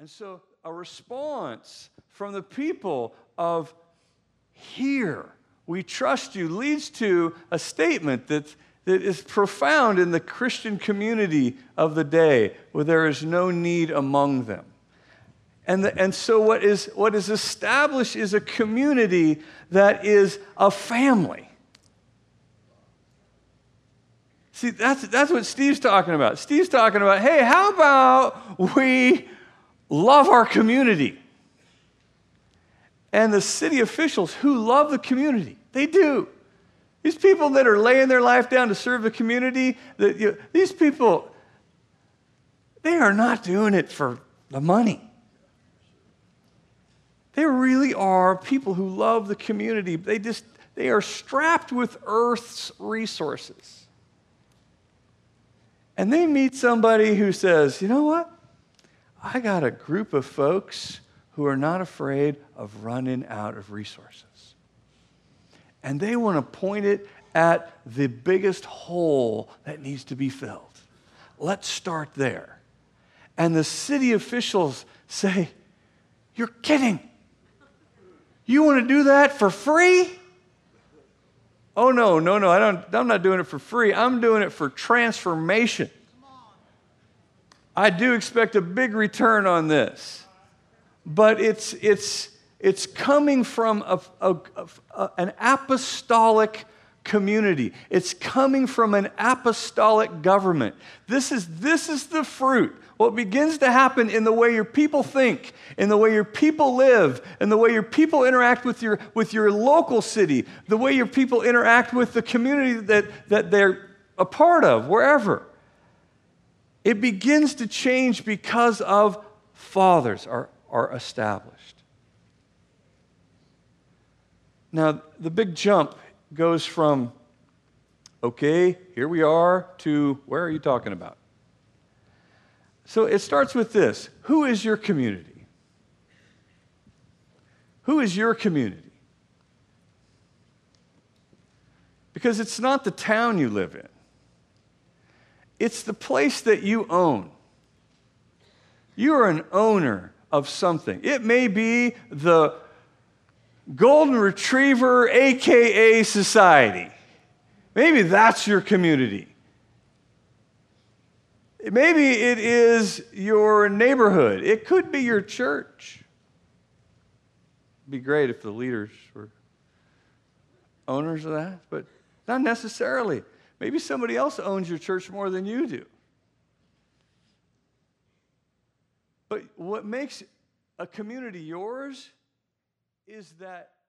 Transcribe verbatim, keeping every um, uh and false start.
And so a response from the people of here, we trust you, leads to a statement that, that is profound in the Christian community of the day, where there is no need among them. And, the, and so what is, what is established is a community that is a family. See, that's, that's what Steve's talking about. Steve's talking about, hey, how about we love our community? And the city officials who love the community, they do. These people that are laying their life down to serve the community, that, you know, these people, they are not doing it for the money. They really are people who love the community. They just, they are strapped with earth's resources. And they meet somebody who says, you know what? I got a group of folks who are not afraid of running out of resources. And they want to point it at the biggest hole that needs to be filled. Let's start there. And the city officials say, you're kidding. You want to do that for free? Oh, no, no, no, I don't, I'm not doing it for free. I'm doing it for transformation. I do expect a big return on this. But it's, it's, it's coming from a, a, a, an apostolic community. It's coming from an apostolic government. This is, this is the fruit. What begins to happen in the way your people think, in the way your people live, in the way your people interact with your, with your local city, the way your people interact with the community that, that they're a part of, wherever. It begins to change because of fathers are, are established. Now, the big jump goes from, okay, here we are, to where are you talking about? So it starts with this. Who is your community? Who is your community? Because it's not the town you live in. It's the place that you own. You are an owner of something. It may be the Golden Retriever, A K A society. Maybe that's your community. Maybe it is your neighborhood. It could be your church. It'd be great if the leaders were owners of that, but not necessarily. Maybe somebody else owns your church more than you do. But what makes a community yours is that